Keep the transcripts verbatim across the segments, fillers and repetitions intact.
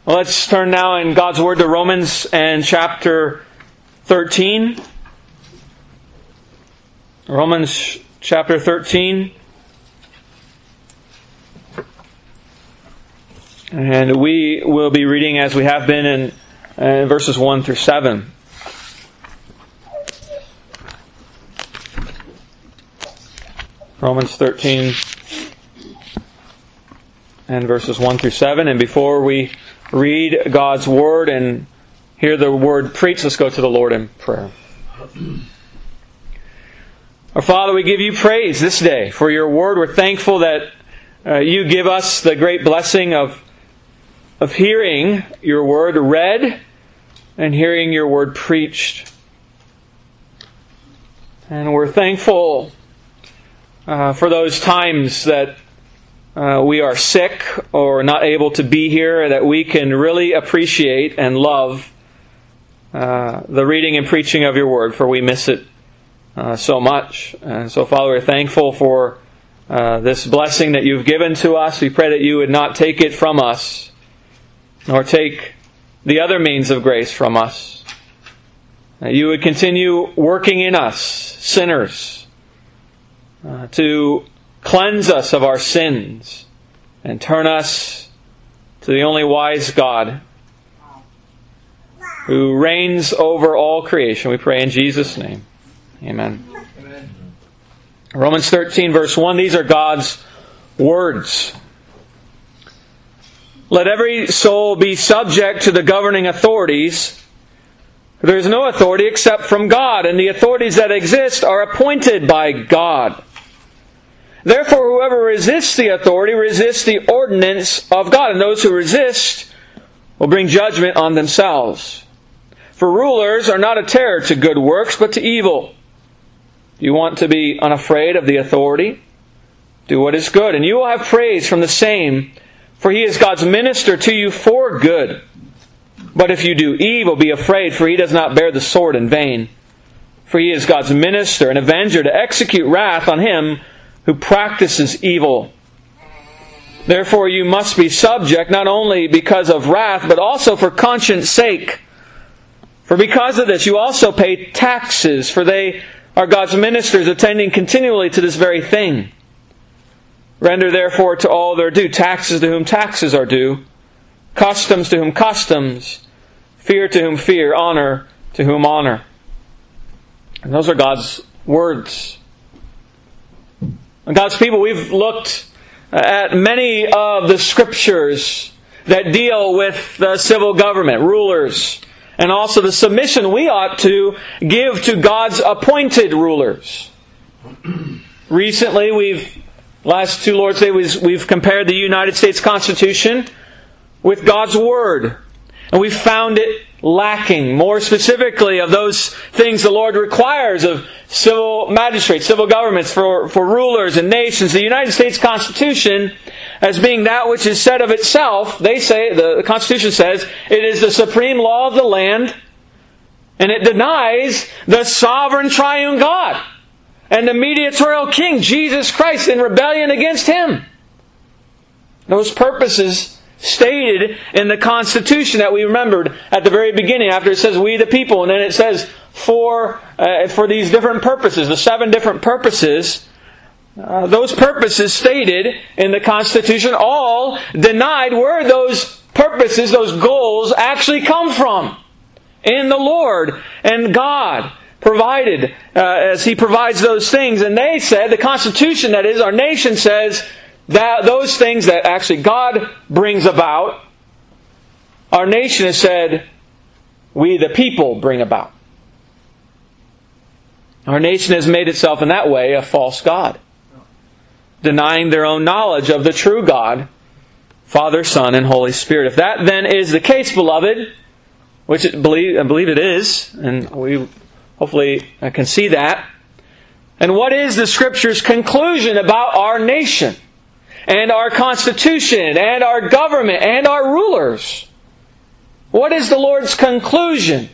Well, let's turn now in God's Word to Romans and chapter thirteen. Romans chapter thirteen. And we will be reading as we have been in, in verses one through seven. Romans thirteen and verses one through seven. And before we read God's Word and hear the Word preached, let's go to the Lord in prayer. Our Father, we give You praise this day for Your Word. We're thankful that uh, You give us the great blessing of, of hearing Your Word read and hearing Your Word preached. And we're thankful uh, for those times that Uh, we are sick or not able to be here, that we can really appreciate and love uh, the reading and preaching of Your Word, for we miss it uh, so much. And so, Father, we're thankful for uh, this blessing that You've given to us. We pray that You would not take it from us, nor take the other means of grace from us. That You would continue working in us, sinners, uh, to cleanse us of our sins and turn us to the only wise God who reigns over all creation. We pray in Jesus' name. Amen. Amen. Romans thirteen verse one, these are God's words. Let every soul be subject to the governing authorities. There is no authority except from God, and the authorities that exist are appointed by God. Therefore, whoever resists the authority resists the ordinance of God, and those who resist will bring judgment on themselves. For rulers are not a terror to good works, but to evil. You want to be unafraid of the authority? Do what is good, and you will have praise from the same, for he is God's minister to you for good. But if you do evil, be afraid, for he does not bear the sword in vain. For he is God's minister, an avenger to execute wrath on him who practices evil. Therefore you must be subject, not only because of wrath, but also for conscience sake. For because of this you also pay taxes, for they are God's ministers, attending continually to this very thing. Render therefore to all their due, taxes to whom taxes are due, customs to whom customs, fear to whom fear, honor to whom honor. And those are God's words. God's people, we've looked at many of the Scriptures that deal with the civil government, rulers, and also the submission we ought to give to God's appointed rulers. Recently, we've, last two Lord's Day, we've compared the United States Constitution with God's Word. And we've found it lacking, more specifically of those things the Lord requires of civil magistrates, civil governments, for, for rulers and nations. The United States Constitution, as being that which is said of itself, they say, the, the Constitution says, it is the supreme law of the land, and it denies the sovereign triune God and the mediatorial King, Jesus Christ, in rebellion against Him. Those purposes stated in the Constitution that we remembered at the very beginning, after it says we the people, and then it says for uh, for these different purposes, the seven different purposes, uh, those purposes stated in the Constitution, all denied where those purposes, those goals actually come from. In the Lord and God provided, uh, as He provides those things. And they said, the Constitution, that is, our nation says, that those things that actually God brings about, our nation has said, we the people bring about. Our nation has made itself in that way a false god, denying their own knowledge of the true God, Father, Son, and Holy Spirit. If that then is the case, beloved, which I believe, I believe it is, and we hopefully can see that, and what is the Scripture's conclusion about our nation? And our Constitution, and our government, and our rulers? What is the Lord's conclusion?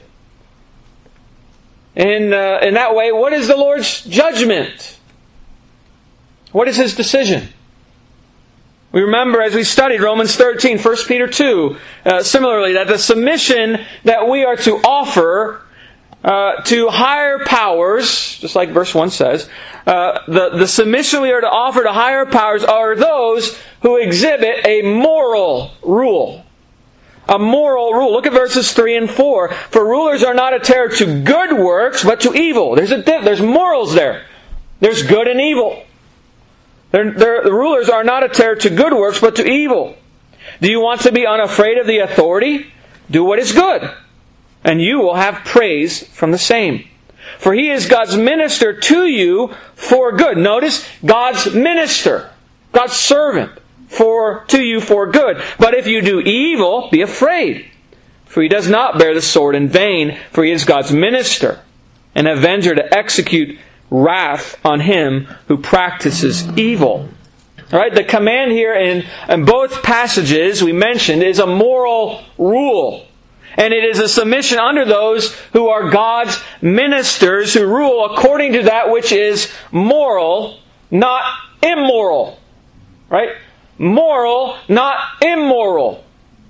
In, uh, in that way, what is the Lord's judgment? What is His decision? We remember as we studied Romans thirteen, First Peter two, uh, similarly, that the submission that we are to offer uh, to higher powers, just like verse one says, uh, the, the submission we are to offer to higher powers are those who exhibit a moral rule. A moral rule. Look at verses three and four. For rulers are not a terror to good works, but to evil. There's a there's morals there. There's good and evil. They're, they're, the rulers are not a terror to good works, but to evil. Do you want to be unafraid of the authority? Do what is good, and you will have praise from the same. For he is God's minister to you for good. Notice, God's minister, God's servant, for to you for good. But if you do evil, be afraid. For he does not bear the sword in vain, for he is God's minister, an avenger to execute wrath on him who practices evil. All right, the command here in, in both passages we mentioned is a moral rule. And it is a submission under those who are God's ministers who rule according to that which is moral, not immoral. Right? Moral, not immoral.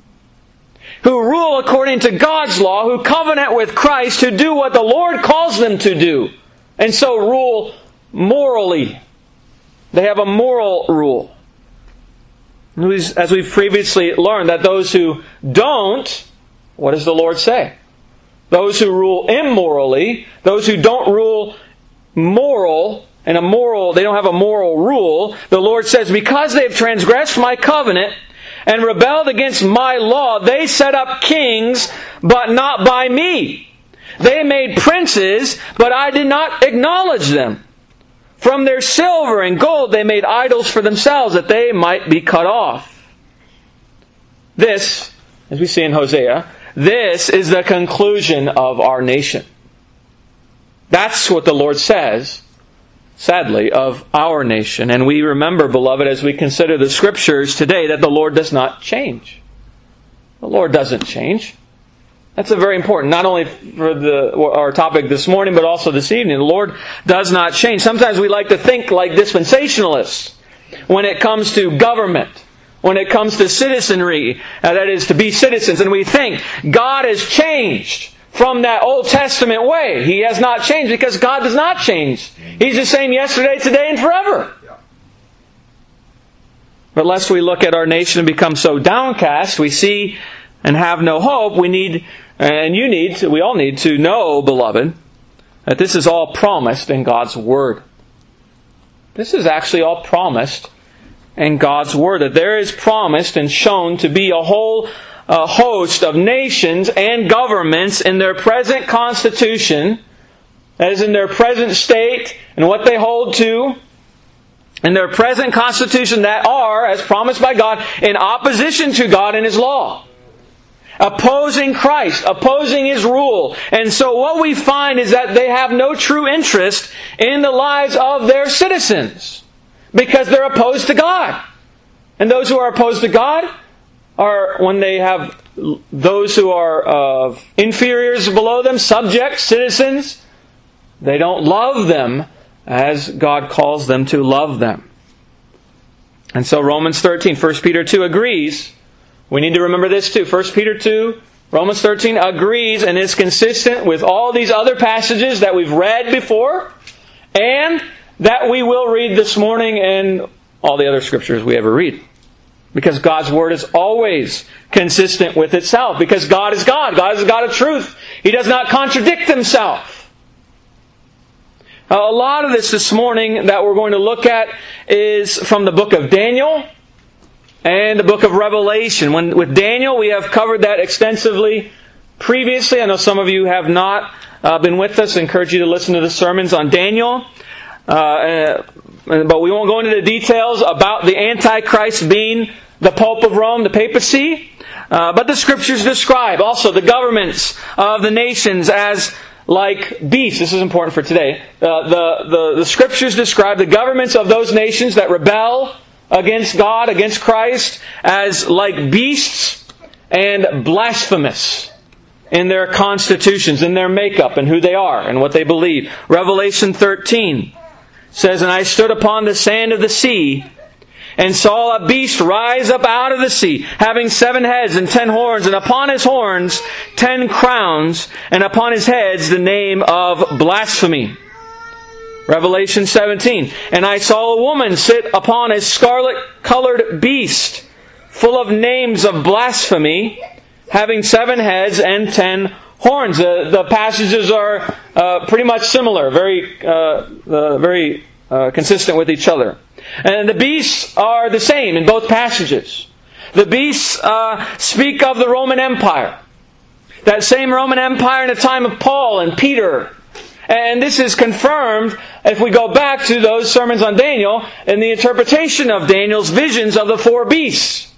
Who rule according to God's law, who covenant with Christ, who do what the Lord calls them to do. And so rule morally. They have a moral rule. As we've previously learned, that those who don't, what does the Lord say? Those who rule immorally, those who don't rule moral, and a moral, they don't have a moral rule, the Lord says, because they've transgressed my covenant and rebelled against my law, they set up kings, but not by me. They made princes, but I did not acknowledge them. From their silver and gold they made idols for themselves, that they might be cut off. This, as we see in Hosea, this is the conclusion of our nation. That's what the Lord says, sadly, of our nation. And we remember, beloved, as we consider the Scriptures today, that the Lord does not change. The Lord doesn't change. That's a very important, not only for the our topic this morning, but also this evening. The Lord does not change. Sometimes we like to think like dispensationalists when it comes to government, when it comes to citizenry, uh, that is, to be citizens. And we think God has changed from that Old Testament way. He has not changed because God does not change. He's the same yesterday, today, and forever. But lest we look at our nation and become so downcast, we see and have no hope, we need, and you need, we all need to know, beloved, that this is all promised in God's Word. This is actually all promised in God's Word. That there is promised and shown to be a whole uh, host of nations and governments in their present constitution, that is, in their present state and what they hold to, in their present constitution, that are, as promised by God, in opposition to God and His law. Opposing Christ, opposing His rule. And so what we find is that they have no true interest in the lives of their citizens, because they're opposed to God. And those who are opposed to God are, when they have those who are uh, inferiors below them, subjects, citizens, they don't love them as God calls them to love them. And so Romans thirteen, First Peter two agrees. We need to remember this too. First Peter two, Romans thirteen agrees and is consistent with all these other passages that we've read before and that we will read this morning and all the other scriptures we ever read. Because God's Word is always consistent with itself. Because God is God. God is a God of truth. He does not contradict Himself. A lot of this this morning that we're going to look at is from the book of Daniel and the book of Revelation. When, with Daniel, we have covered that extensively previously. I know some of you have not uh, been with us. I encourage you to listen to the sermons on Daniel. Uh, but we won't go into the details about the Antichrist being the Pope of Rome, the papacy. Uh, but the Scriptures describe also the governments of the nations as like beasts. This is important for today. Uh, the, the, the Scriptures describe the governments of those nations that rebel against God, against Christ, as like beasts and blasphemous in their constitutions, in their makeup, and who they are, and what they believe. Revelation thirteen says, "And I stood upon the sand of the sea, and saw a beast rise up out of the sea, having seven heads and ten horns, and upon his horns ten crowns, and upon his heads the name of blasphemy. Revelation seventeen. And I saw a woman sit upon a scarlet-colored beast, full of names of blasphemy, having seven heads and ten horns. Uh, the passages are uh, pretty much similar, very, uh, uh, very uh, consistent with each other. And the beasts are the same in both passages. The beasts uh, speak of the Roman Empire. That same Roman Empire in the time of Paul and Peter. And this is confirmed if we go back to those sermons on Daniel and the interpretation of Daniel's visions of the four beasts.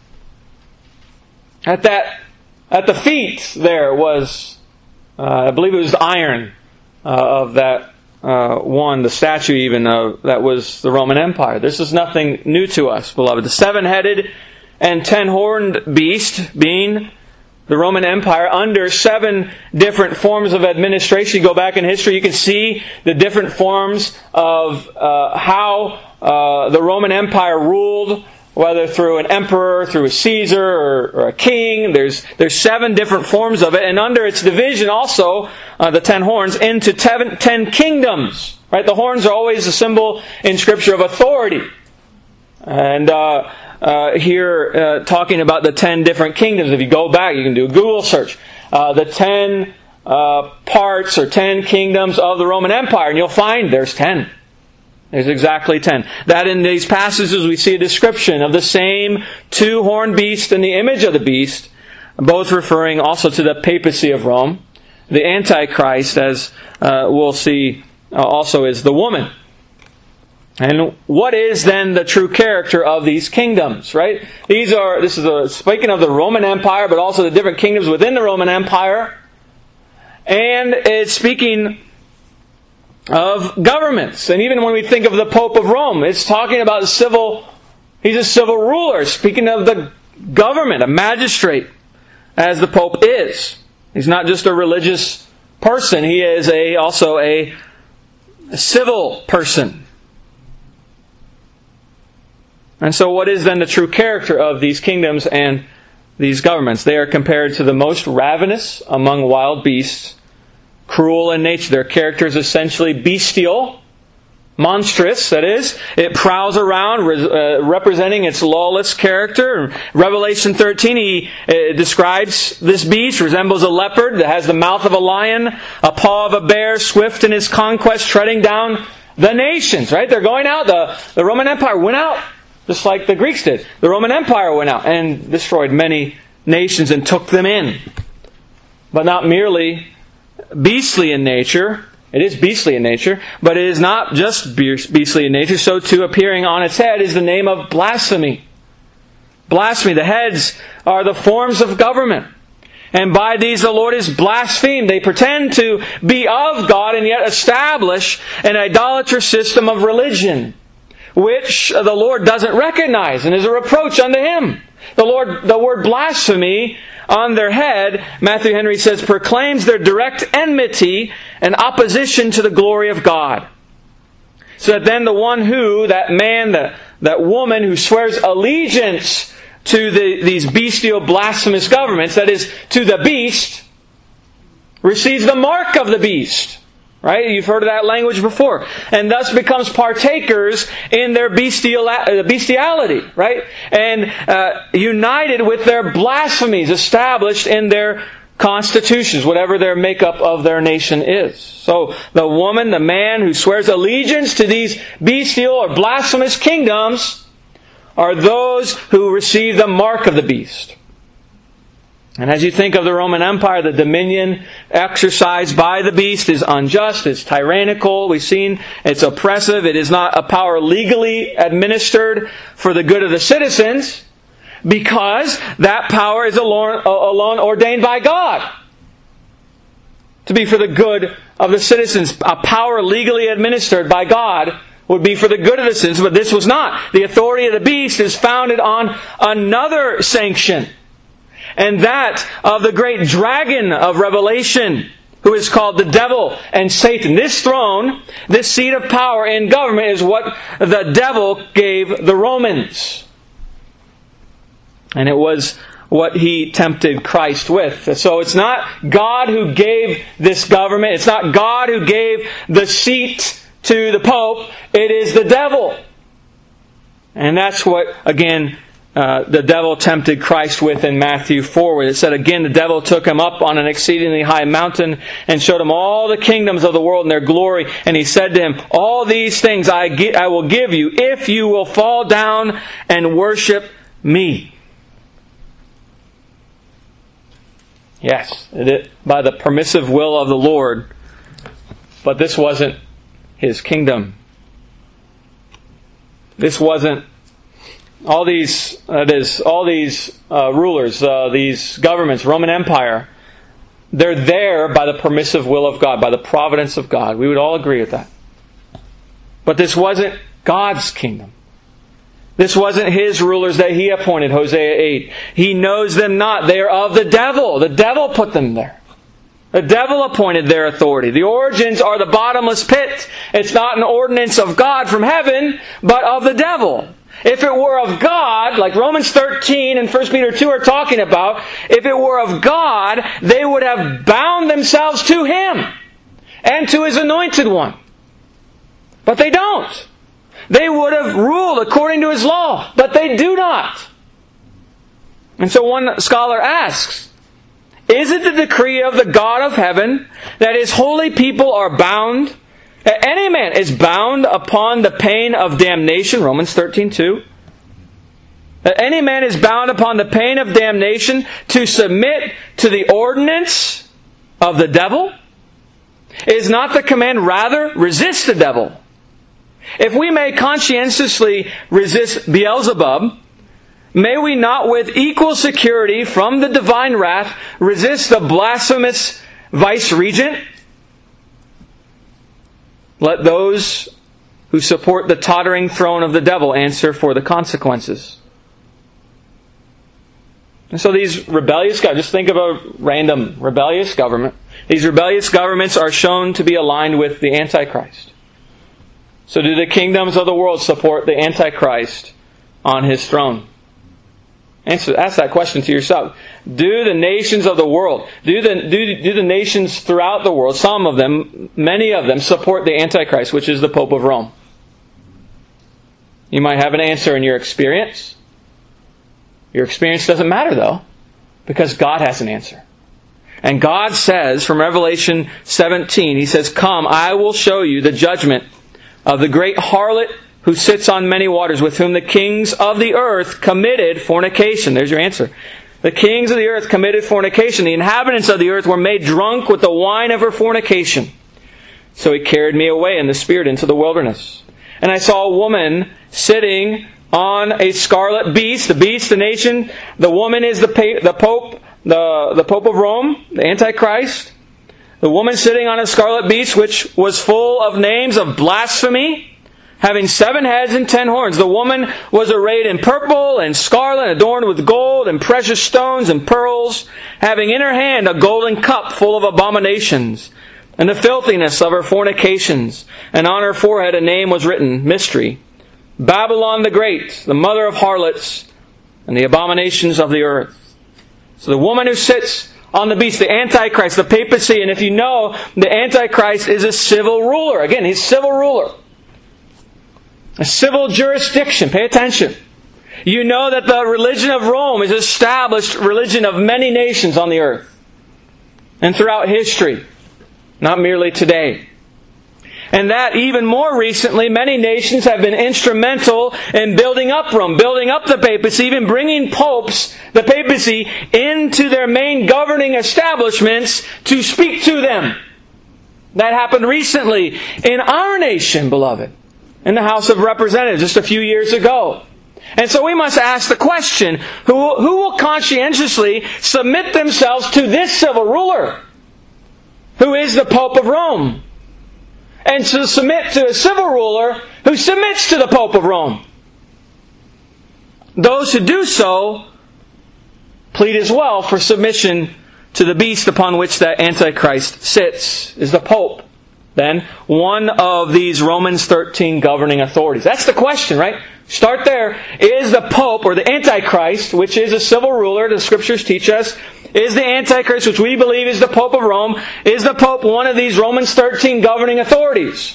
At that, at the feet there was, uh, I believe it was the iron uh, of that uh, one, the statue even of that was the Roman Empire. This is nothing new to us, beloved. The seven-headed and ten-horned beast being the Roman Empire under seven different forms of administration. You go back in history, you can see the different forms of uh, how uh, the Roman Empire ruled, whether through an emperor, through a Caesar, or, or a king. There's there's seven different forms of it, and under its division also, uh, the ten horns, into ten, ten kingdoms. Right? The horns are always a symbol in Scripture of authority. And uh, uh, here, uh, talking about the ten different kingdoms. If you go back, you can do a Google search. Uh, the ten uh, parts or ten kingdoms of the Roman Empire, and you'll find there's ten. There's exactly ten. That in these passages we see a description of the same two-horned beast and the image of the beast, both referring also to the papacy of Rome. The Antichrist, as uh, we'll see, uh, also is the woman. And what is then the true character of these kingdoms, right? These are, this is a, speaking of the Roman Empire, but also the different kingdoms within the Roman Empire. And it's speaking of governments. And even when we think of the Pope of Rome, it's talking about civil, he's a civil ruler, speaking of the government, a magistrate, as the Pope is. He's not just a religious person, he is a also a, a civil person. And so what is then the true character of these kingdoms and these governments? They are compared to the most ravenous among wild beasts, cruel in nature. Their character is essentially bestial, monstrous, that is. It prowls around, uh, representing its lawless character. In Revelation thirteen, he uh, describes this beast, resembles a leopard that has the mouth of a lion, a paw of a bear, swift in his conquest, treading down the nations. Right? They're going out. The, the Roman Empire went out, just like the Greeks did. The Roman Empire went out and destroyed many nations and took them in. But not merely beastly in nature. It is beastly in nature, but it is not just beastly in nature. So too, appearing on its head is the name of blasphemy. Blasphemy. The heads are the forms of government. And by these the Lord is blasphemed. They pretend to be of God and yet establish an idolatrous system of religion, which the Lord doesn't recognize and is a reproach unto Him. The Lord, the word blasphemy on their head, Matthew Henry says, proclaims their direct enmity and opposition to the glory of God. So that then the one who, that man, that, that woman who swears allegiance to the, these bestial blasphemous governments, that is, to the beast, receives the mark of the beast. Right? You've heard of that language before. And thus becomes partakers in their bestial, bestiality. Right? And uh, united with their blasphemies established in their constitutions, whatever their makeup of their nation is. So the woman, the man who swears allegiance to these bestial or blasphemous kingdoms are those who receive the mark of the beast. And as you think of the Roman Empire, the dominion exercised by the beast is unjust, it's tyrannical, we've seen it's oppressive, it is not a power legally administered for the good of the citizens, because that power is alone, alone ordained by God to be for the good of the citizens. A power legally administered by God would be for the good of the citizens, but this was not. The authority of the beast is founded on another sanction, and that of the great dragon of Revelation, who is called the devil and Satan. This throne, this seat of power in government, is what the devil gave the Romans. And it was what he tempted Christ with. So it's not God who gave this government. It's not God who gave the seat to the Pope. It is the devil. And that's what, again, uh, the devil tempted Christ with in Matthew four, where it said, again, the devil took him up on an exceedingly high mountain and showed him all the kingdoms of the world and their glory. And he said to him, all these things I, gi- I will give you if you will fall down and worship me. Yes, it, by the permissive will of the Lord. But this wasn't His kingdom. This wasn't all these. That is, all these uh, rulers, uh, these governments, Roman Empire. They're there by the permissive will of God, by the providence of God. We would all agree with that. But this wasn't God's kingdom. This wasn't His rulers that He appointed, Hosea eight. He knows them not. They are of the devil. The devil put them there. The devil appointed their authority. The origins are the bottomless pit. It's not an ordinance of God from heaven, but of the devil. If it were of God, like Romans thirteen and First Peter two are talking about, if it were of God, they would have bound themselves to Him and to His anointed one. But they don't. They would have ruled according to His law, but they do not. And so one scholar asks, is it the decree of the God of heaven that His holy people are bound? That any man is bound upon the pain of damnation, Romans thirteen two. That any man is bound upon the pain of damnation to submit to the ordinance of the devil? Is not the command rather resist the devil? If we may conscientiously resist Beelzebub, may we not with equal security from the divine wrath resist the blasphemous vice-regent? Let those who support the tottering throne of the devil answer for the consequences. And so these rebellious governments, just think of a random rebellious government. These rebellious governments are shown to be aligned with the Antichrist. So do the kingdoms of the world support the Antichrist on his throne? Answer, ask that question to yourself. Do the nations of the world, do the, do, do the nations throughout the world, some of them, many of them, support the Antichrist, which is the Pope of Rome? You might have an answer in your experience. Your experience doesn't matter, though, because God has an answer. And God says, from Revelation seventeen, He says, come, I will show you the judgment of the great harlot who sits on many waters, with whom the kings of the earth committed fornication. There's your answer. The kings of the earth committed fornication. The inhabitants of the earth were made drunk with the wine of her fornication. So He carried me away in the Spirit into the wilderness. And I saw a woman sitting on a scarlet beast. The beast, the nation. The woman is the, pa- the Pope, the, the Pope of Rome, the Antichrist. The woman sitting on a scarlet beast, which was full of names of blasphemy, having seven heads and ten horns. The woman was arrayed in purple and scarlet, adorned with gold and precious stones and pearls, having in her hand a golden cup full of abominations and the filthiness of her fornications. And on her forehead a name was written, Mystery, Babylon the Great, the mother of harlots and the abominations of the earth. So the woman who sits on the beast, the Antichrist, the papacy, and if you know, the Antichrist is a civil ruler. Again, he's a civil ruler. A civil jurisdiction. Pay attention. You know that the religion of Rome is established religion of many nations on the earth. And throughout history. Not merely today. And that even more recently, many nations have been instrumental in building up Rome, building up the papacy, even bringing popes, the papacy, into their main governing establishments to speak to them. That happened recently in our nation, beloved. In the House of Representatives just a few years ago. And so we must ask the question, who, who will conscientiously submit themselves to this civil ruler, who is the Pope of Rome, and to submit to a civil ruler who submits to the Pope of Rome? Those who do so plead as well for submission to the beast upon which that Antichrist sits. Is the Pope then one of these Romans thirteen governing authorities? That's the question, right? Start there. Is the Pope, or the Antichrist, which is a civil ruler, the Scriptures teach us, is the Antichrist, which we believe is the Pope of Rome, is the Pope one of these Romans thirteen governing authorities?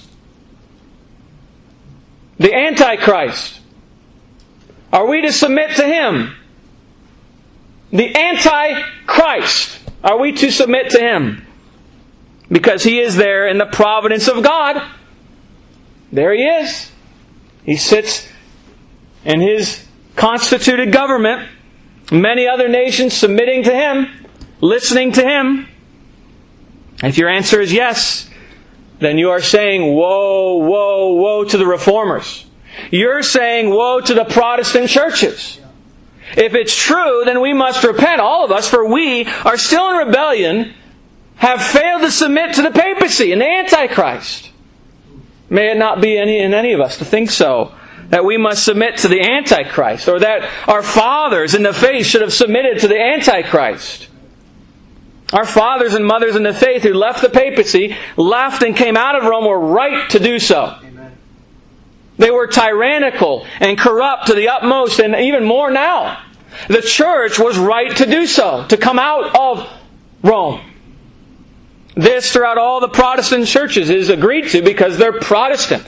The Antichrist. Are we to submit to him? The Antichrist. Are we to submit to him? Because he is there in the providence of God. There he is. He sits in his constituted government. Many other nations submitting to him, listening to him. If your answer is yes, then you are saying, woe, woe, woe to the reformers. You're saying, woe to the Protestant churches. If it's true, then we must repent, all of us, for we are still in rebellion, have failed to submit to the papacy and the Antichrist. May it not be any in any of us to think so, that we must submit to the Antichrist, or that our fathers in the faith should have submitted to the Antichrist. Our fathers and mothers in the faith who left the papacy, left and came out of Rome, were right to do so. Amen. They were tyrannical and corrupt to the utmost, and even more now. The church was right to do so, to come out of Rome. This, throughout all the Protestant churches, is agreed to because they're Protestant.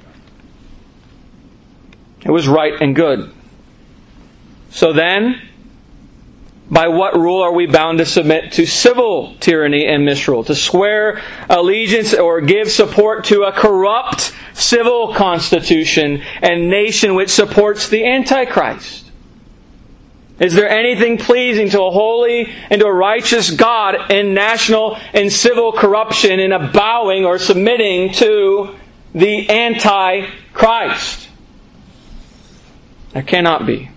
It was right and good. So then, by what rule are we bound to submit to civil tyranny and misrule? To swear allegiance or give support to a corrupt civil constitution and nation which supports the Antichrist? Is there anything pleasing to a holy and to a righteous God in national and civil corruption, in a bowing or submitting to the Antichrist? There cannot be.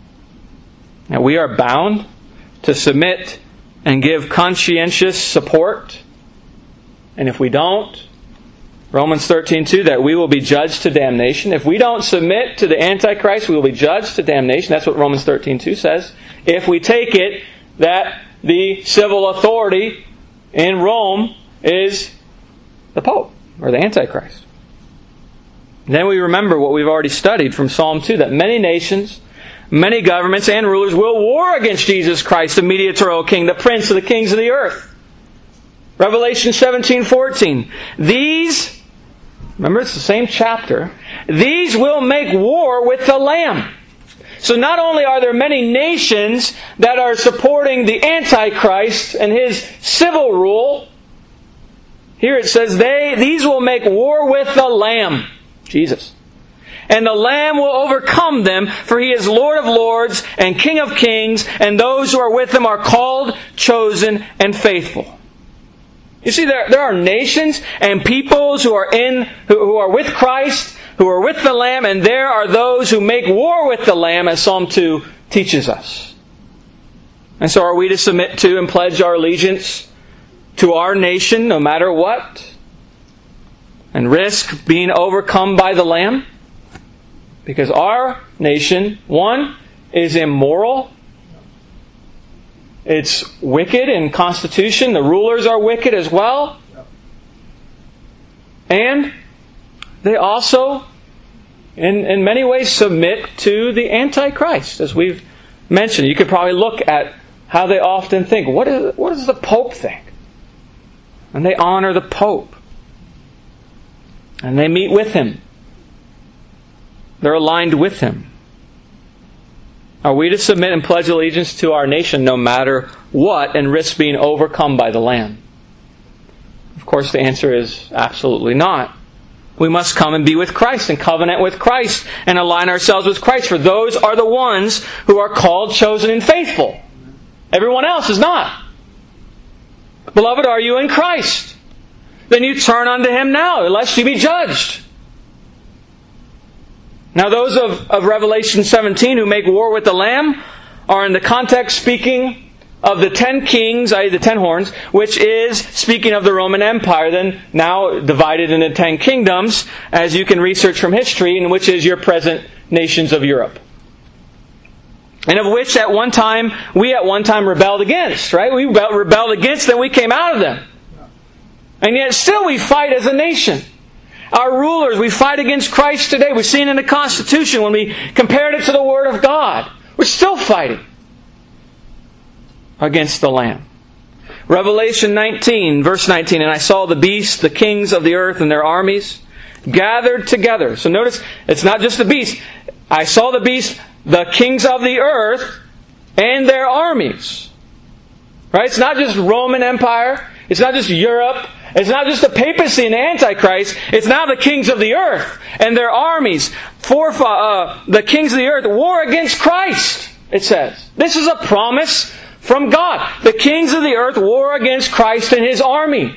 Now, we are bound to submit and give conscientious support. And if we don't, Romans thirteen two, that we will be judged to damnation. If we don't submit to the Antichrist, we will be judged to damnation. That's what Romans thirteen two says. If we take it that the civil authority in Rome is the Pope, or the Antichrist. Then we remember what we've already studied from Psalm two, that many nations, many governments and rulers will war against Jesus Christ, the mediatorial King, the Prince of the kings of the earth. Revelation seventeen fourteen. These, remember it's the same chapter, these will make war with the Lamb. So not only are there many nations that are supporting the Antichrist and his civil rule, here it says, they these will make war with the Lamb, Jesus. And the Lamb will overcome them, for He is Lord of lords and King of kings, and those who are with Him are called, chosen, and faithful. You see, there, there are nations and peoples who are in, who, who are with Christ, who are with the Lamb, and there are those who make war with the Lamb, as Psalm two teaches us. And so are we to submit to and pledge our allegiance to our nation, no matter what, and risk being overcome by the Lamb? Because our nation, one, is immoral. It's wicked in constitution. The rulers are wicked as well. And they also, in, in many ways, submit to the Antichrist, as we've mentioned. You could probably look at how they often think. What, is, what does the Pope think? And they honor the Pope. And they meet with him. They're aligned with him. Are we to submit and pledge allegiance to our nation no matter what and risk being overcome by the Lamb? Of course, the answer is absolutely not. We must come and be with Christ and covenant with Christ and align ourselves with Christ, for those are the ones who are called, chosen, and faithful. Everyone else is not. Beloved, are you in Christ? Then you turn unto Him now, lest you be judged. Now those of, of Revelation seventeen who make war with the Lamb are in the context speaking of the ten kings, that is the ten horns, which is speaking of the Roman Empire, then now divided into ten kingdoms, as you can research from history, and which is your present nations of Europe. and of which at one time, we at one time rebelled against, right? We rebelled against them, we came out of them. And yet still we fight as a nation. Our rulers, we fight against Christ today. We've seen in the Constitution when we compared it to the Word of God. We're still fighting against the Lamb. Revelation nineteen, verse nineteen, and I saw the beast, the kings of the earth and their armies, gathered together. So notice, it's not just the beast. I saw the beast, the kings of the earth and their armies. Right? It's not just Roman Empire. It's not just Europe. It's not just the papacy and the Antichrist. It's now the kings of the earth and their armies. For uh, the kings of the earth war against Christ, it says. This is a promise from God. The kings of the earth war against Christ and His army.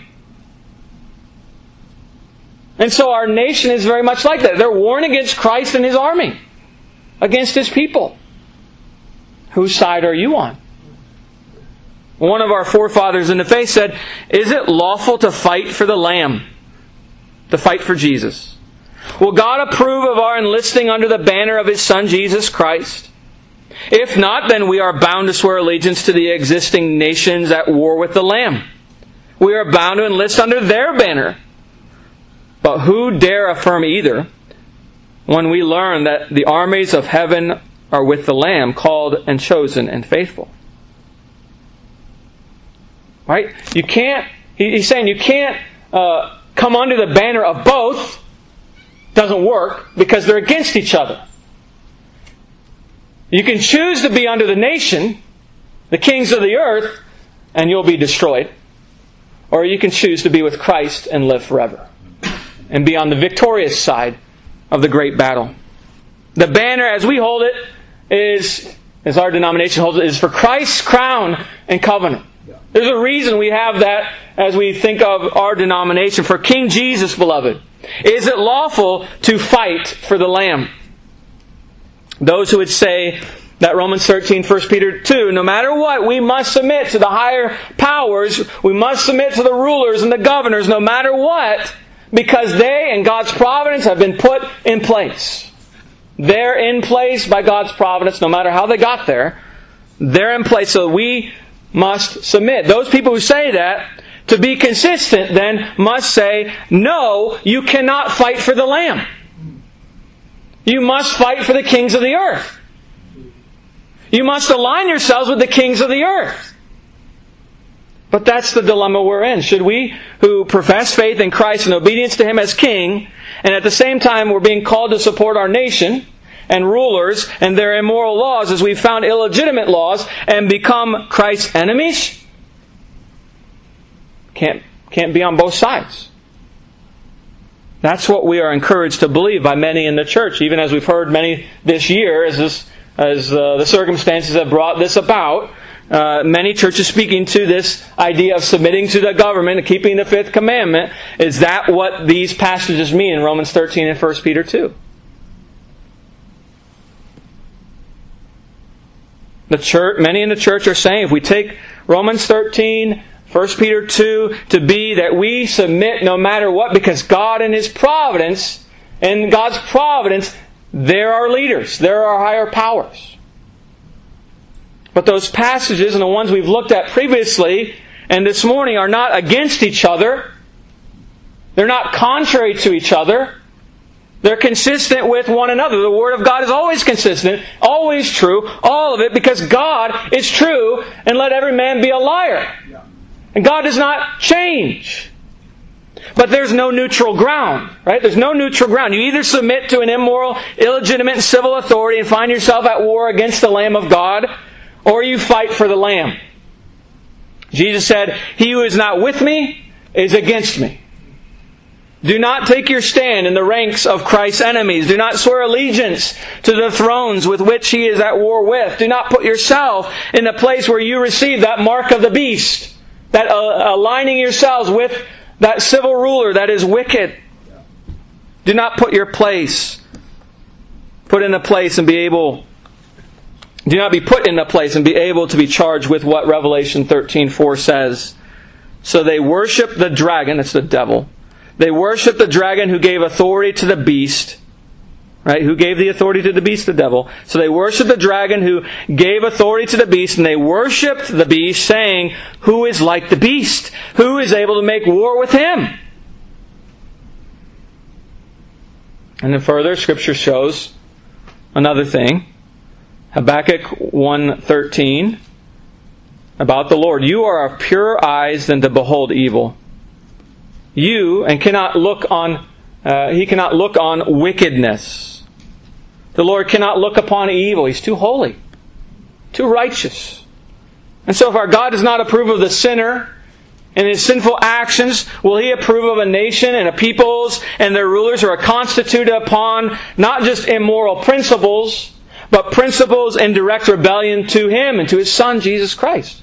And so our nation is very much like that. They're warring against Christ and His army. Against His people. Whose side are you on? One of our forefathers in the faith said, is it lawful to fight for the Lamb? To fight for Jesus? Will God approve of our enlisting under the banner of His Son, Jesus Christ? If not, then we are bound to swear allegiance to the existing nations at war with the Lamb. We are bound to enlist under their banner. But who dare affirm either when we learn that the armies of heaven are with the Lamb, called and chosen and faithful? Right? You can't, he's saying you can't uh, come under the banner of both. Doesn't work because they're against each other. You can choose to be under the nation, the kings of the earth, and you'll be destroyed. Or you can choose to be with Christ and live forever. And be on the victorious side of the great battle. The banner, as we hold it, is, as our denomination holds it, is for Christ's crown and covenant. There's a reason we have that as we think of our denomination. For King Jesus, beloved, is it lawful to fight for the Lamb? Those who would say that Romans thirteen, First Peter two, no matter what, we must submit to the higher powers. We must submit to the rulers and the governors, no matter what, because they and God's providence have been put in place. They're in place by God's providence, no matter how they got there. They're in place, so we must submit. Those people who say that, to be consistent, then must say, no, you cannot fight for the Lamb. You must fight for the kings of the earth. You must align yourselves with the kings of the earth. But that's the dilemma we're in. Should we, who profess faith in Christ and obedience to Him as King, and at the same time we're being called to support our nation and rulers and their immoral laws as we've found illegitimate laws, and become Christ's enemies? Can't, can't be on both sides. That's what we are encouraged to believe by many in the church, even as we've heard many this year, as this, as uh, the circumstances have brought this about. Uh, many churches speaking to this idea of submitting to the government and keeping the fifth commandment. Is that what these passages mean in Romans thirteen and First Peter two? The church, many in the church are saying, if we take Romans thirteen, First Peter two, to be that we submit no matter what, because God in His providence, and God's providence, they're our leaders, they're our higher powers. But those passages and the ones we've looked at previously and this morning are not against each other. They're not contrary to each other. They're consistent with one another. The Word of God is always consistent, always true, all of it, because God is true, and let every man be a liar. And God does not change. But there's no neutral ground, right? There's no neutral ground. You either submit to an immoral, illegitimate civil authority and find yourself at war against the Lamb of God, or you fight for the Lamb. Jesus said, "He who is not with me is against me." Do not take your stand in the ranks of Christ's enemies. Do not swear allegiance to the thrones with which He is at war with. Do not put yourself in the place where you receive that mark of the beast, that uh, aligning yourselves with that civil ruler that is wicked. Do not put your place, put in a place and be able, do not be put in a place and be able to be charged with what Revelation thirteen four says. So they worship the dragon, that's the devil. They worship the dragon who gave authority to the beast, Right? Who gave the authority to the beast? The devil. So they worshiped the dragon who gave authority to the beast, and they worshiped the beast, saying, who is like the beast? Who is able to make war with him? And then further, Scripture shows another thing. Habakkuk one thirteen about the Lord. You are of purer eyes than to behold evil. You, and cannot look on, uh, He cannot look on wickedness. The Lord cannot look upon evil. He's too holy, too righteous. And so if our God does not approve of the sinner and his sinful actions, will He approve of a nation and a peoples and their rulers who are constituted upon not just immoral principles, but principles in direct rebellion to Him and to His Son, Jesus Christ?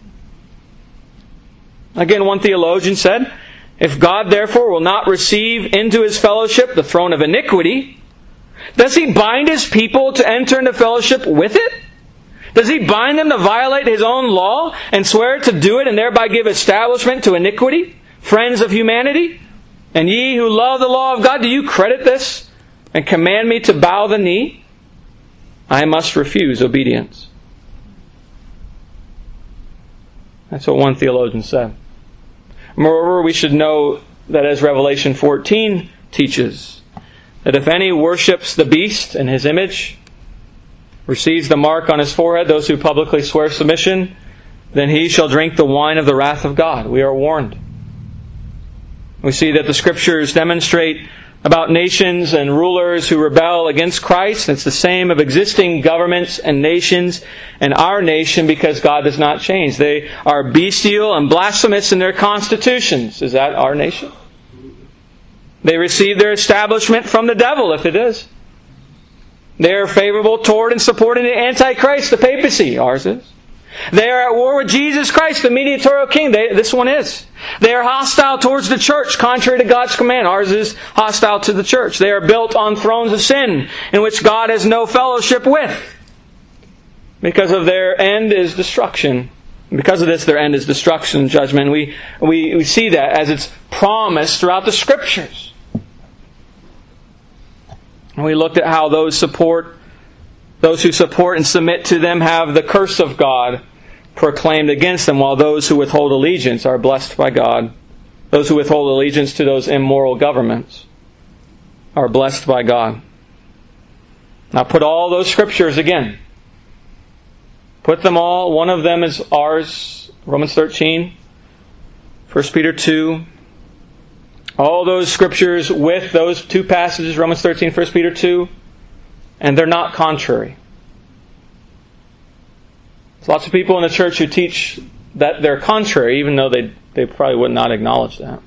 Again, one theologian said, if God therefore will not receive into His fellowship the throne of iniquity, does He bind His people to enter into fellowship with it? Does He bind them to violate His own law and swear to do it and thereby give establishment to iniquity? Friends of humanity? And ye who love the law of God, do you credit this and command me to bow the knee? I must refuse obedience. That's what one theologian said. Moreover, we should know that as Revelation fourteen teaches, that if any worships the beast and his image, receives the mark on his forehead, those who publicly swear submission, then he shall drink the wine of the wrath of God. We are warned. We see that the Scriptures demonstrate about nations and rulers who rebel against Christ. It's the same of existing governments and nations and our nation, because God does not change. They are bestial and blasphemous in their constitutions. Is that our nation? They receive their establishment from the devil, if it is. They are favorable toward and supporting the Antichrist, the papacy. Ours is. They are at war with Jesus Christ, the mediatorial king. They, this one is. They are hostile towards the church, contrary to God's command. Ours is hostile to the church. They are built on thrones of sin, in which God has no fellowship with. Because of their end is destruction. Because of this, their end is destruction and judgment. We, we, we see that as it's promised throughout the Scriptures. And we looked at how those support, those who support and submit to them have the curse of God proclaimed against them, while those who withhold allegiance are blessed by God. Those who withhold allegiance to those immoral governments are blessed by God. Now put all those Scriptures again. Put them all. One of them is ours, Romans thirteen, First Peter two. All those Scriptures with those two passages, Romans thirteen, First Peter two, and they're not contrary. There's lots of people in the church who teach that they're contrary, even though they, they probably would not acknowledge that.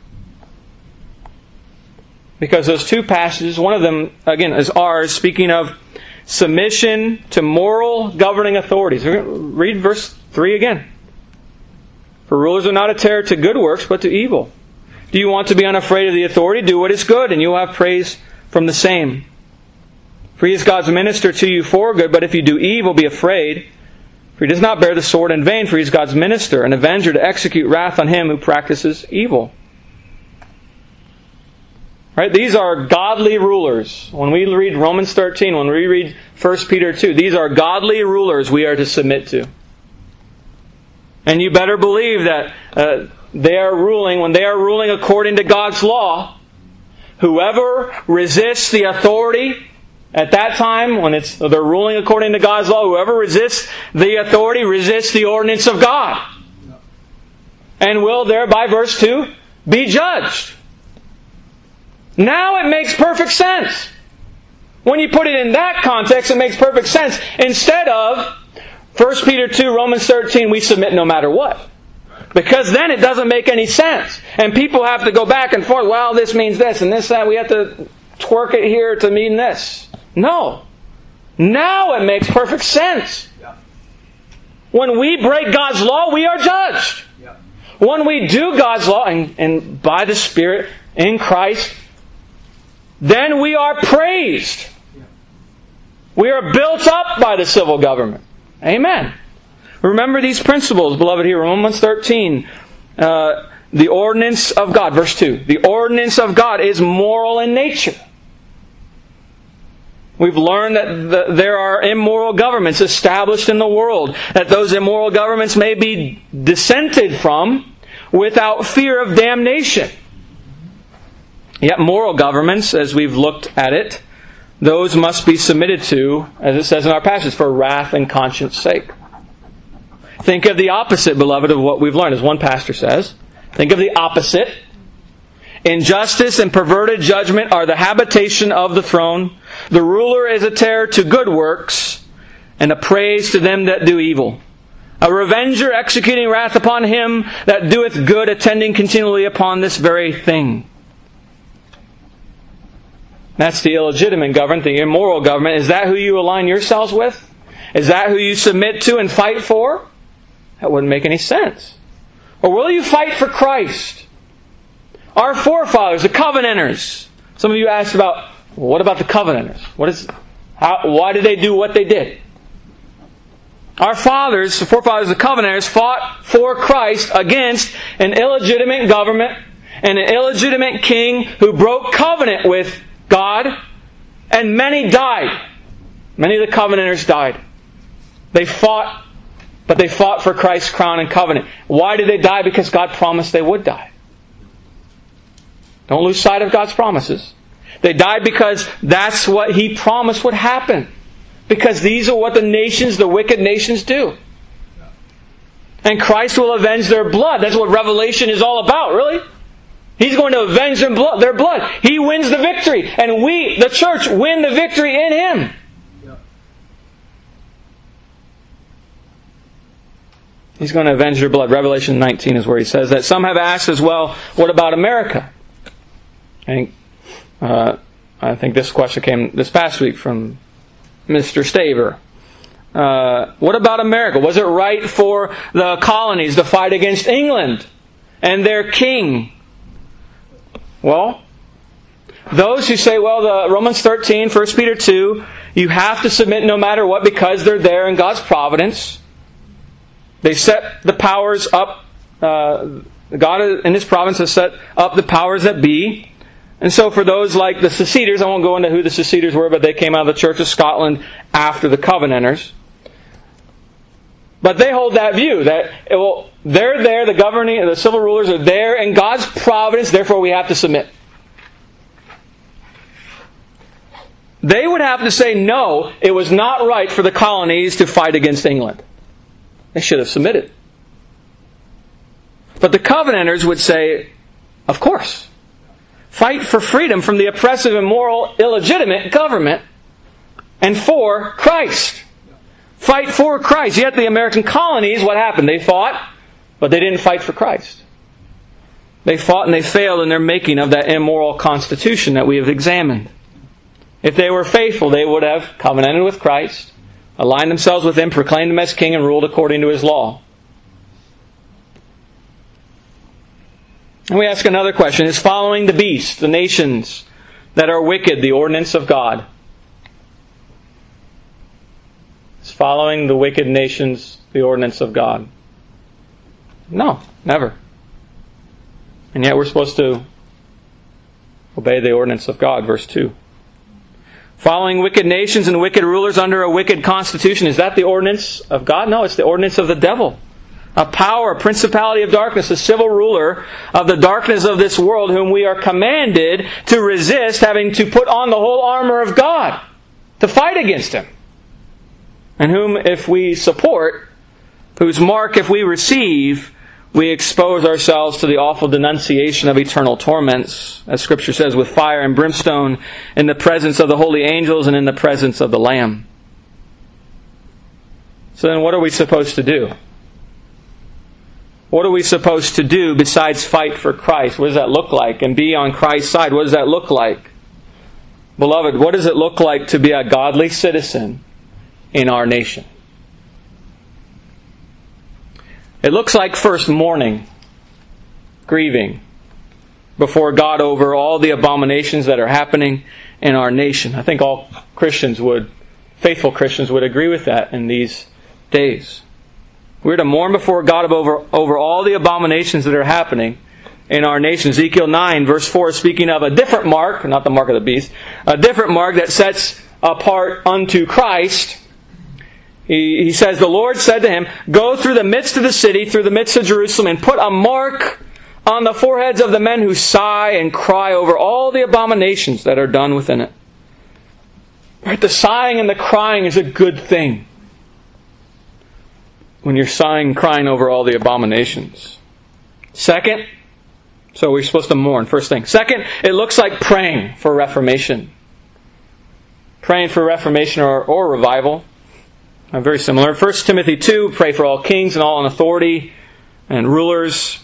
Because those two passages, one of them, again, is ours, speaking of submission to moral governing authorities. Read verse three again. For rulers are not a terror to good works, but to evil. Do you want to be unafraid of the authority? Do what is good, and you will have praise from the same. For He is God's minister to you for good, but if you do evil, be afraid. For He does not bear the sword in vain, for He is God's minister, an avenger to execute wrath on him who practices evil. Right? These are godly rulers. When we read Romans thirteen, when we read First Peter two, these are godly rulers we are to submit to. And you better believe that uh, they are ruling, when they are ruling according to God's law, whoever resists the authority at that time, when it's they're ruling according to God's law, whoever resists the authority resists the ordinance of God. And will thereby, verse two, be judged. Now it makes perfect sense. When you put it in that context, it makes perfect sense. Instead of First Peter two, Romans thirteen, we submit no matter what. Because then it doesn't make any sense. And people have to go back and forth. Well, this means this and this, that. We have to twerk it here to mean this. No. Now it makes perfect sense. When we break God's law, we are judged. When we do God's law, and, and by the Spirit, in Christ, then we are praised. We are built up by the civil government. Amen. Remember these principles, beloved, here. Romans thirteen. Uh, the ordinance of God, verse two. The ordinance of God is moral in nature. We've learned that the, there are immoral governments established in the world, that those immoral governments may be dissented from without fear of damnation. Yet moral governments, as we've looked at it, those must be submitted to, as it says in our passage, for wrath and conscience sake. Think of the opposite, beloved, of what we've learned. As one pastor says, think of the opposite. Injustice and perverted judgment are the habitation of the throne. The ruler is a terror to good works, and a praise to them that do evil. A revenger executing wrath upon him that doeth good, attending continually upon this very thing. That's the illegitimate government, the immoral government. Is that who you align yourselves with? Is that who you submit to and fight for? That wouldn't make any sense. Or will you fight for Christ? Our forefathers, the Covenanters. Some of you asked about, well, what about the Covenanters? What is, how, why did they do what they did? Our fathers, the forefathers, the Covenanters, fought for Christ against an illegitimate government and an illegitimate king who broke covenant with God, and many died. Many of the Covenanters died. They fought, but they fought for Christ's crown and covenant. Why did they die? Because God promised they would die. Don't lose sight of God's promises. They died because that's what He promised would happen. Because these are what the nations, the wicked nations, do. And Christ will avenge their blood. That's what Revelation is all about, really. He's going to avenge their blood. Their blood. He wins the victory. And we, the church, win the victory in Him. He's going to avenge their blood. Revelation nineteen is where He says that. Some have asked as well, what about America? I think, uh, I think this question came this past week from Mister Staver. Uh, what about America? Was it right for the colonies to fight against England and their king? Well, those who say, well, the Romans thirteen, First Peter two, you have to submit no matter what because they're there in God's providence. They set the powers up. Uh, God in His providence has set up the powers that be. And so for those like the Seceders, I won't go into who the Seceders were, but they came out of the Church of Scotland after the Covenanters. But they hold that view that, well, they're there, the governing, the civil rulers are there in God's providence, therefore we have to submit. They would have to say, no, it was not right for the colonies to fight against England. They should have submitted. But the Covenanters would say, of course. Fight for freedom from the oppressive, immoral, illegitimate government and for Christ. Fight for Christ. Yet the American colonies, what happened? They fought, but they didn't fight for Christ. They fought and they failed in their making of that immoral constitution that we have examined. If they were faithful, they would have covenanted with Christ, aligned themselves with Him, proclaimed Him as King, and ruled according to His law. And we ask another question. Is following the beast, the nations that are wicked, the ordinance of God? Is following the wicked nations the ordinance of God? No, never. And yet we're supposed to obey the ordinance of God, verse two. Following wicked nations and wicked rulers under a wicked constitution, is that the ordinance of God? No, it's the ordinance of the devil. A power, a principality of darkness, a civil ruler of the darkness of this world, whom we are commanded to resist, having to put on the whole armor of God to fight against him. And whom, if we support, whose mark, if we receive, we expose ourselves to the awful denunciation of eternal torments, as Scripture says, with fire and brimstone, in the presence of the holy angels and in the presence of the Lamb. So then what are we supposed to do? What are we supposed to do besides fight for Christ? What does that look like? And be on Christ's side. What does that look like? Beloved, what does it look like to be a godly citizen in our nation? It looks like first mourning, grieving before God over all the abominations that are happening in our nation. I think all Christians would, faithful Christians would agree with that in these days. We're to mourn before God over, over all the abominations that are happening in our nation. Ezekiel nine verse four, speaking of a different mark, not the mark of the beast, a different mark that sets apart unto Christ, he, he says, the Lord said to him, go through the midst of the city, through the midst of Jerusalem, and put a mark on the foreheads of the men who sigh and cry over all the abominations that are done within it. Right? The sighing and the crying is a good thing. When you're sighing and crying over all the abominations. Second, so we're supposed to mourn, first thing. Second, it looks like praying for reformation. Praying for reformation or, or revival. Uh, very similar. First Timothy two, pray for all kings and all in authority and rulers.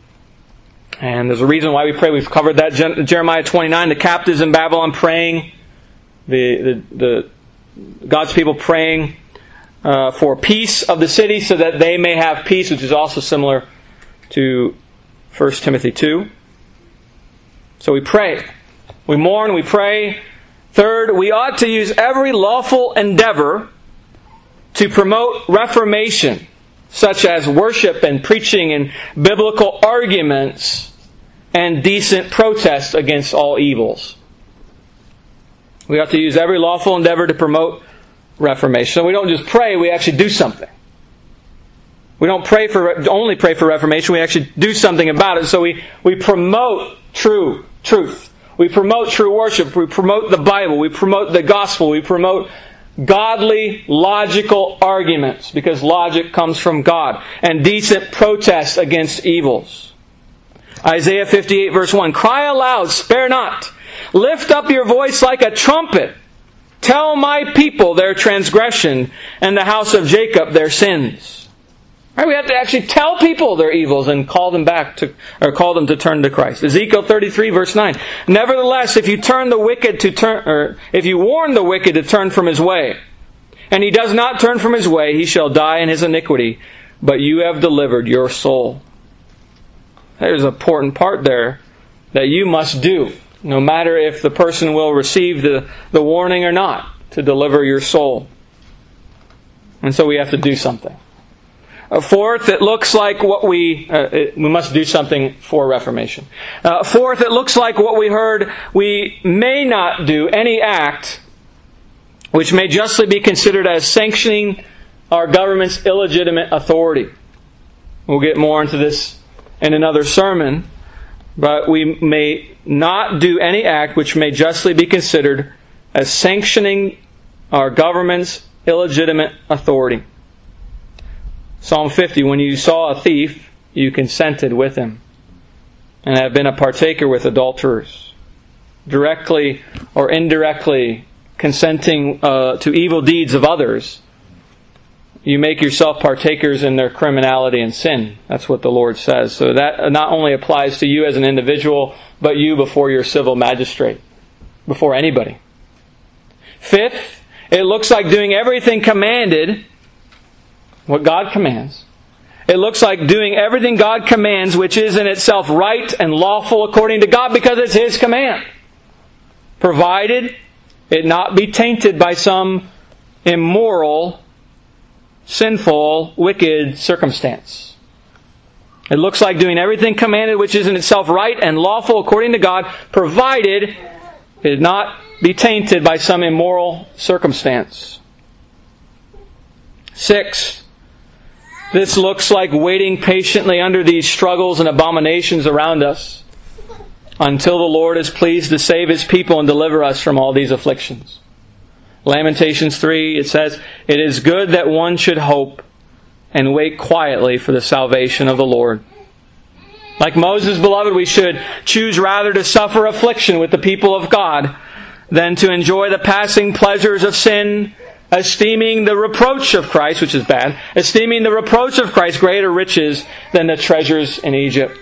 And there's a reason why we pray. We've covered that. Jeremiah twenty-nine, the captives in Babylon praying. The, the, the God's people praying uh, for peace of the city so that they may have peace, which is also similar to First Timothy two. So we pray. We mourn, we pray. Third, we ought to use every lawful endeavor to promote reformation, such as worship and preaching and biblical arguments and decent protest against all evils. We have to use every lawful endeavor to promote reformation. So we don't just pray, we actually do something. We don't pray for only pray for reformation, we actually do something about it. So we, we promote true truth. We promote true worship. We promote the Bible. We promote the gospel. We promote godly, logical arguments, because logic comes from God, and decent protest against evils. Isaiah fifty-eight verse one, cry aloud, spare not. Lift up your voice like a trumpet. Tell my people their transgression, and the house of Jacob their sins. Right? We have to actually tell people their evils and call them back to, or call them to turn to Christ. Ezekiel thirty-three verse nine. Nevertheless, if you turn the wicked to turn, or if you warn the wicked to turn from his way, and he does not turn from his way, he shall die in his iniquity. But you have delivered your soul. There's an important part there that you must do, no matter if the person will receive the, the warning or not, to deliver your soul. And so we have to do something. Uh, fourth, it looks like what we uh, it, we must do something for reformation. Uh, fourth, it looks like what we heard, we may not do any act which may justly be considered as sanctioning our government's illegitimate authority. We'll get more into this in another sermon, but we may not do any act which may justly be considered as sanctioning our government's illegitimate authority. Psalm fifty, when you saw a thief, you consented with him, and have been a partaker with adulterers. Directly or indirectly consenting uh, to evil deeds of others, you make yourself partakers in their criminality and sin. That's what the Lord says. So that not only applies to you as an individual, but you before your civil magistrate, before anybody. Fifth, it looks like doing everything commanded, what God commands. It looks like doing everything God commands, which is in itself right and lawful according to God, because it's His command. Provided it not be tainted by some immoral, sinful, wicked circumstance. It looks like doing everything commanded, which is in itself right and lawful according to God, provided it not be tainted by some immoral circumstance. Six, this looks like waiting patiently under these struggles and abominations around us until the Lord is pleased to save His people and deliver us from all these afflictions. Lamentations three, it says, it is good that one should hope and wait quietly for the salvation of the Lord. Like Moses, beloved, we should choose rather to suffer affliction with the people of God than to enjoy the passing pleasures of sin, esteeming the reproach of Christ, which is bad, esteeming the reproach of Christ greater riches than the treasures in Egypt.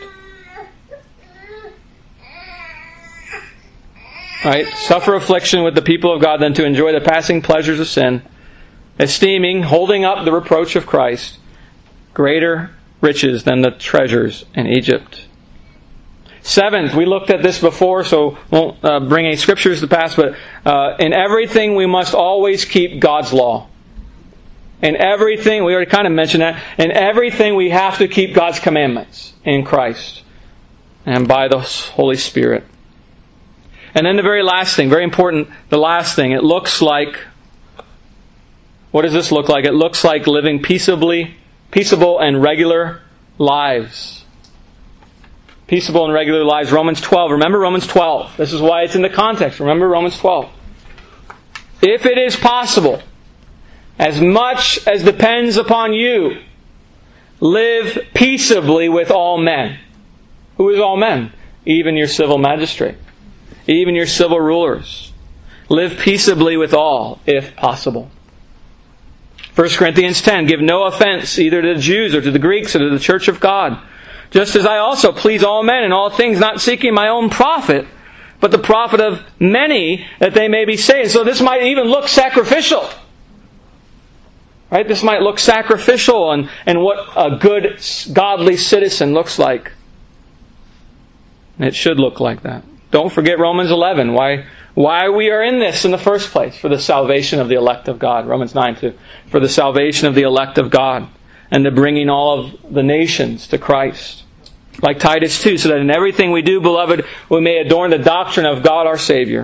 Right? Suffer affliction with the people of God than to enjoy the passing pleasures of sin, esteeming, holding up the reproach of Christ, greater riches than the treasures in Egypt. Seventh, we looked at this before, so won't uh, bring any scriptures to pass, but uh, in everything we must always keep God's law. In everything, we already kind of mentioned that, in everything we have to keep God's commandments in Christ and by the Holy Spirit. And then the very last thing, very important, the last thing, it looks like, what does this look like? It looks like living peaceably, peaceable and regular lives. Peaceable and regular lives. Romans twelve. Remember Romans twelve. This is why it's in the context. Remember Romans twelve. If it is possible, as much as depends upon you, live peaceably with all men. Who is all men? Even your civil magistrate. Even your civil rulers. Live peaceably with all, if possible. First Corinthians ten, give no offense either to the Jews or to the Greeks or to the church of God. Just as I also please all men in all things, not seeking my own profit, but the profit of many, that they may be saved. So this might even look sacrificial. Right? This might look sacrificial and, and what a good, godly citizen looks like. And it should look like that. Don't forget Romans eleven, why why we are in this in the first place, for the salvation of the elect of God. Romans nine two, for the salvation of the elect of God, and the bringing all of the nations to Christ. Like Titus two, so that in everything we do, beloved, we may adorn the doctrine of God our Savior.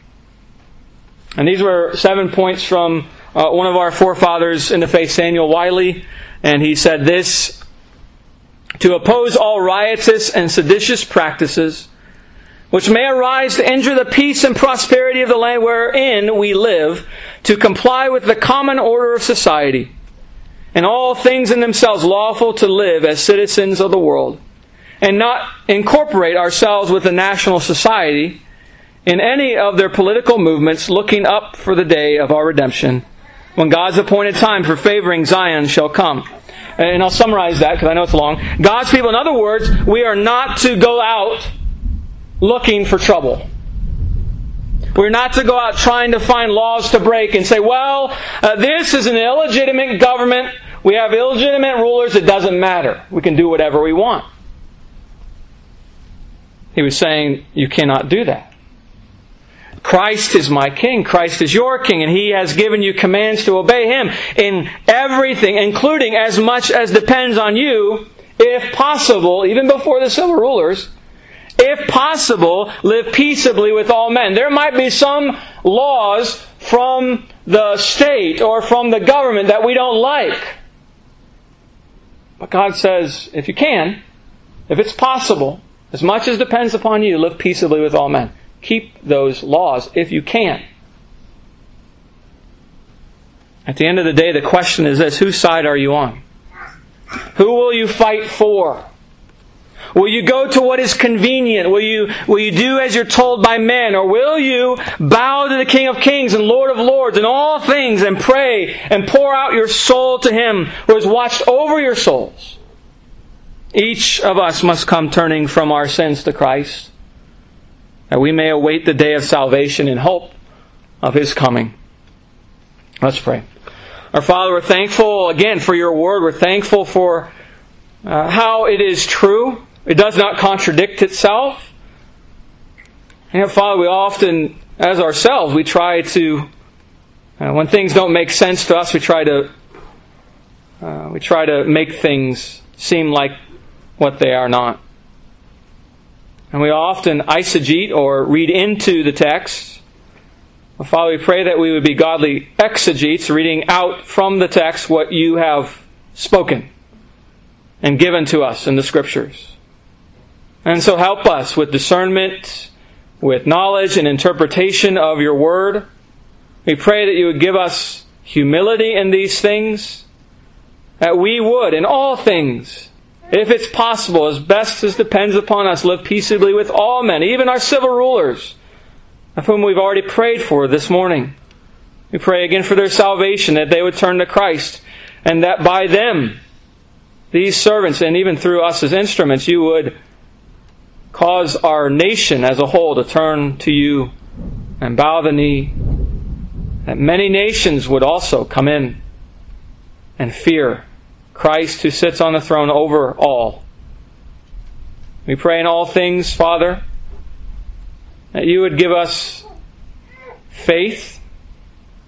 And these were seven points from uh, one of our forefathers in the faith, Samuel Wiley, and he said this: to oppose all riotous and seditious practices, which may arise to injure the peace and prosperity of the land wherein we live, to comply with the common order of society, and all things in themselves lawful to live as citizens of the world, and not incorporate ourselves with the national society in any of their political movements, looking up for the day of our redemption, when God's appointed time for favoring Zion shall come. And I'll summarize that because I know it's long. God's people, in other words, we are not to go out looking for trouble. We're not to go out trying to find laws to break and say, well, uh, this is an illegitimate government. We have illegitimate rulers. It doesn't matter. We can do whatever we want. He was saying, you cannot do that. Christ is my King. Christ is your King. And He has given you commands to obey Him in everything, including as much as depends on you, if possible, even before the civil rulers, if possible, live peaceably with all men. There might be some laws from the state or from the government that we don't like. But God says, if you can, if it's possible, as much as depends upon you, live peaceably with all men. Keep those laws if you can. At the end of the day, the question is this: whose side are you on? Who will you fight for? Will you go to what is convenient? Will you, will you do as you're told by men? Or will you bow to the King of Kings and Lord of Lords in all things and pray and pour out your soul to Him who has watched over your souls? Each of us must come turning from our sins to Christ, that we may await the day of salvation in hope of His coming. Let's pray. Our Father, we're thankful again for your word. We're thankful for uh, how it is true. It does not contradict itself. And Father, we often, as ourselves, we try to, uh, when things don't make sense to us, we try to, uh, we try to make things seem like what they are not. And we often eisegete or read into the text. Well, Father, we pray that we would be godly exegetes, reading out from the text what you have spoken and given to us in the Scriptures. And so help us with discernment, with knowledge and interpretation of your word. We pray that you would give us humility in these things, that we would, in all things, if it's possible, as best as depends upon us, live peaceably with all men, even our civil rulers, of whom we've already prayed for this morning. We pray again for their salvation, that they would turn to Christ, and that by them, these servants, and even through us as instruments, you would cause our nation as a whole to turn to you and bow the knee, that many nations would also come in and fear Christ who sits on the throne over all. We pray in all things, Father, that you would give us faith,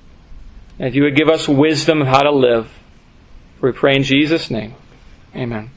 that you would give us wisdom of how to live. We pray in Jesus' name. Amen.